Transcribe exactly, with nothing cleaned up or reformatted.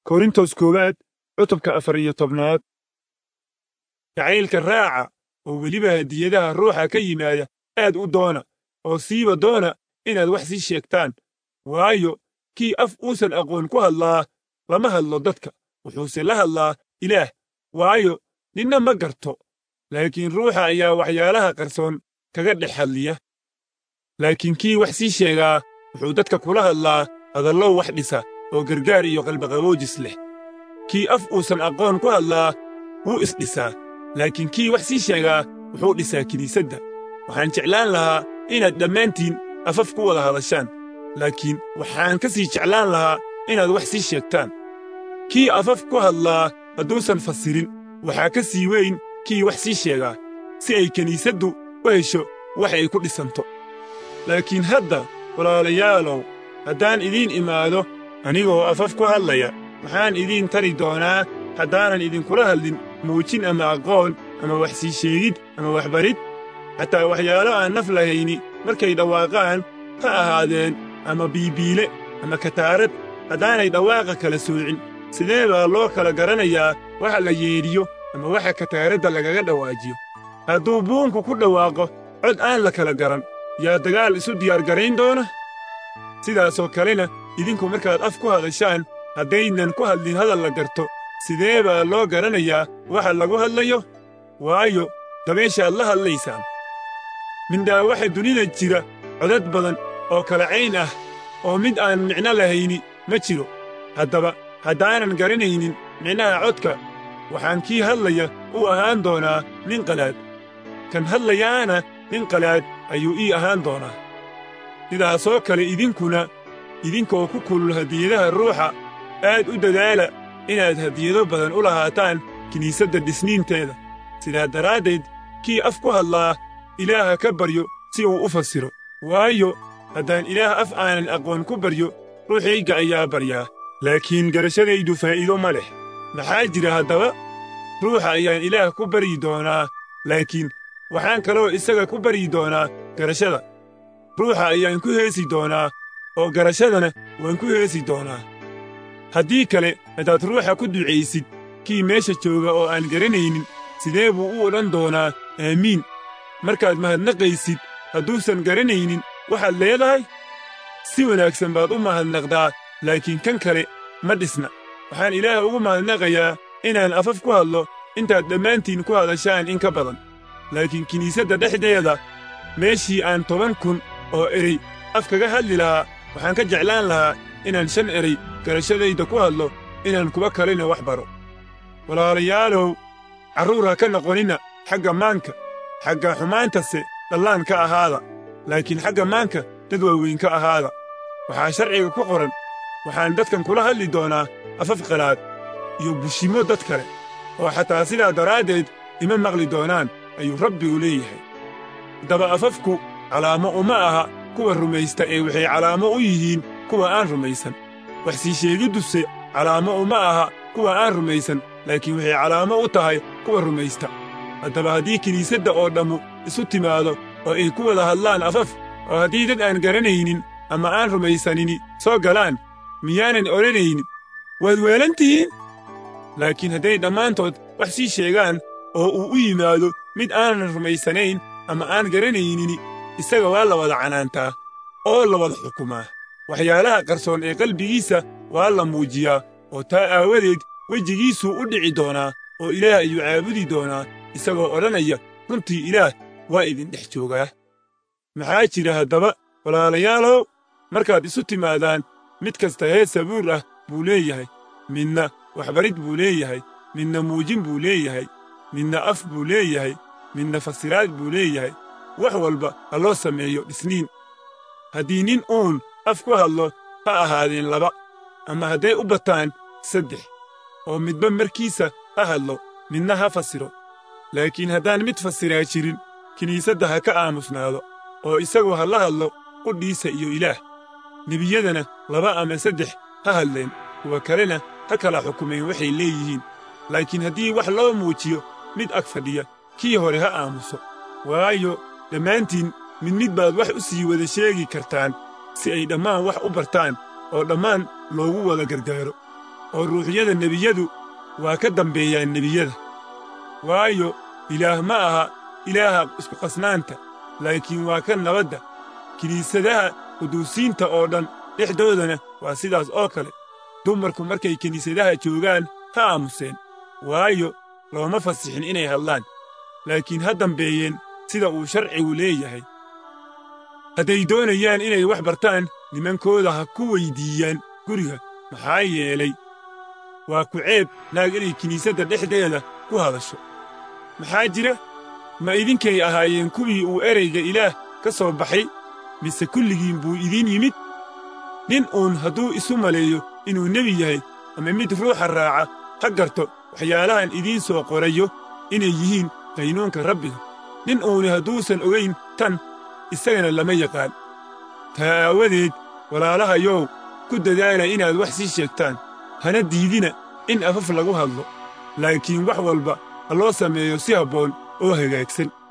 korintos koowaad cutubka afar iyo tobnaad. jacaylka raaca oo weliba hadiyadaha ruuxa ka yimaada aad u doona oo siiba doona inaad wax sii sheegtaan, waayo kii af uusan aqoon ku hadlaa lama hadlo dadka, wuxuuse la hadlaa Ilaah, waayo ninna ma garto. laakiin ruuxa ayaa waxyaalaha qarsoon kaga dhex hadliya. laakiin kii wax sii sheegaa wuxuu dadka kula hadlaa hadallo wax dhisa oo gargaar iyo qalbiqaboojis leh. kii af uusan aqoon ku hadlaa wuu isdhisaa, laakiin kii wax sii sheegaa wuxuu dhisaa kiniisadda. waxaan jeclaan lahaa inaad dhammaantiin afaf ku wada hadashaan, laakiin waxaan ka sii jeclaan lahaa inaad wax sii sheegtaan. kii afaf ku hadlaa hadduusan fasirin waxaa ka sii weyn kii wax sii sheegaa, si ay kiniisaddu u hesho wax ay ku dhisanto. laakiin hadda walaalayaalow, haddaan idiin imaado anigoo afaf ku hadlaya, maxaan idiin tari doonaa haddaanan idinkula hadlin muujin ama aqoon ama wax sii sheegid ama waxbarid? xataa waxyaalo aan naf lahayni markay dhawaaqaan ha ahaadeen ama biibiile ama kataarad, haddaanay dhawaaqa kala soocin, sidee baa loo kala garanayaa waxa la yeedhiyo ama waxa kataaradda lagaga dhawaajiyo? hadduu buunku ku dhawaaqo cod aan la kala garan, yaa dagaal isu diyaargarayn doona? sidaasoo kalena idinku markaad af ku hadashaan, haddaynan ku hadlin hadal la garto, sidee baa loo garanayaa waxa lagu hadlayo? waayo dabeeshaad la hadlaysaan. mindhaa waxa dunida jira codad badan oo kala cayn ah oo mid aan micno lahayni ma jiro. haddaba haddaanan garanaynin micnaha codka, waxaan kii hadlaya u ahaan doonaa nin qalaad, kan hadlayaana nin qalaad ayuu ii ahaan doonaa. sidaasoo kale idinkuna, idinkoo ku kulul hadiyadaha ruuxa, aad u dadaala inaad hadiyado badan u lahaataan kiniisadda dhisniinteeda. sidaa daraaddeed kii af ku hadlaa Ilaaha ka baryo si uu u fasiro, waayo haddaan Ilaah af aanan aqoon ku baryo, ruuxayga ayaa baryaa, laakiin garashadaydu faa'iido ma leh. maxaa jira haddaba? ruuxa ayaan Ilaah ku baryi doonaa, laakiin waxaan kaloo isaga ku baryi doonaa garashada. ruuxa ayaan ku heesi doonaa, oo garashadana waan ku heesi doonaa. haddii kale haddaad ruuxa ku ducaysid kii meesha jooga oo aan garanaynin, sidee buu u odhan doonaa aamiin markaad mahadnaqaysid hadduusan garanaynin waxaad leedahay? si wanaagsan baad u mahadnaqdaa, laakiin kan kale ma dhisna. waxaan Ilaah ugu mahadnaqayaa inaan afaf ku hadlo intaad dhammaantiin ku hadashaan in ka badan. laakiin kiniisadda dhexdeeda, meeshii aan toban kun oo erey af kaga hadli lahaa, waxaan ka jeclaan lahaa inaan shan erey garashadayda ku hadlo, inaan kuwa kalena wax baro. walaalayaalow, carruur ha ka noqonina xagga maanka, xagga xumaantase dhallaan ka ahaada, laakiin xagga maanka dad waaweyn ka ahaada. waxaa sharciga ku qoran, waxaan dadkan kula hadli doonaa afaf qalaad iyo bushimo dad kale, oo xataa sidaa daraaddeed ima maqli doonaan, ayuu Rabbigu leeyahay. haddaba afafku calaamo uma aha kuwa rumaysta, ee waxay calaamo u yihiin kuwa aan rumaysan. wax sii sheegidduse calaamo uma aha kuwa aan rumaysan, laakiin waxay calaamo u tahay kuwa rumaysta. haddaba haddii kiniisadda oo dhammu isu timaado oo ay ku wada hadlaan afaf, oo haddii dad aan garanaynin ama aan rumaysanini soo galaan, miyaanan odhanaynin waad weelantihiin? laakiin hadday dhammaantood wax sii sheegaan oo uu u yimaado mid aanan rumaysanayn ama aan garanaynini, isaga waa la wada canaantaa oo la wada xukumaa. waxyaalaha qarsoon ee qalbigiisa waa la muujiyaa, oo taa aawadeed wejigiisuu u dhici doonaa oo Ilaah ayuu caabudi doonaa, isagoo odhanaya, runtii Ilaah waa idin dhex joogaa. maxaa jira haddaba walaalayaalow? markaad isu timaadaan, mid kasta hees sabuur ah buu leeyahay, midna waxbarid buu leeyahay, midna muujin buu leeyahay, midna af buu leeyahay, midna fasiraad buu leeyahay. wax walba ha loo sameeyo dhisniin. haddii nin uun af ku hadlo, ha ahaadeen laba, ama hadday u bataan saddex, oo midba markiisa ha hadlo, midna ha fasiro. laakiin haddaan mid fasiraa jirin, kiniisadda ha ka aamusnaado, oo isagu ha la hadlo qudhiisa iyo Ilaah. nebiyadana laba ama saddex ha hadleen, kuwa kalena ha kala xukumeen waxay leeyihiin. laakiin haddii wax loo muujiyo mid ag fadhiya, kii hore ha aamuso, waayo dhammaantiin mid mid baad wax u sii wada sheegi kartaan, si ay dhammaan wax u bartaan oo dhammaan loogu wada gargaaro. oo ruuxyada nebiyadu waa ka dambeeyaan nebiyada. waayo ilaah ma aha ilaaha iskuqasnaanta, laakiin waa ka nabadda. kiniisadaha quduusiinta oo dhan dhexdoodana waa sidaas oo kale. dumarku markay kiniisadaha joogaan ha aamuseen, waayo looma fasixin inay hadlaan, laakiin ha dambeeyeen sida uu sharcigu leeyahay. hadday doonayaan inay wax bartaan, nimankooda ha ku weyddiiyaan guriga, maxaa yeelay waa ku ceeb naag inay kiniisadda dhexdeeda ku hadasho. maxaa jira? ma idinkay ahaayeen kuwii uu erayga Ilaah ka soo baxay, mise kulligiin buu idiin yimid? nin uun hadduu isu maleeyo inuu nebi yahay ama mid ruuxa raaca, ha garto waxyaalahan idiin soo qorayo inay yihiin qaynuunka Rabbiga. nin uuni hadduusan ogayn tan, isagana lama yaqaan. taa aawadeed walaalahayow, ku dadaala inaad wax sii sheegtaan, hana diidina in afaf lagu hadlo, laakiin wax walba ha loo sameeyo si habboon oo hagaagsan.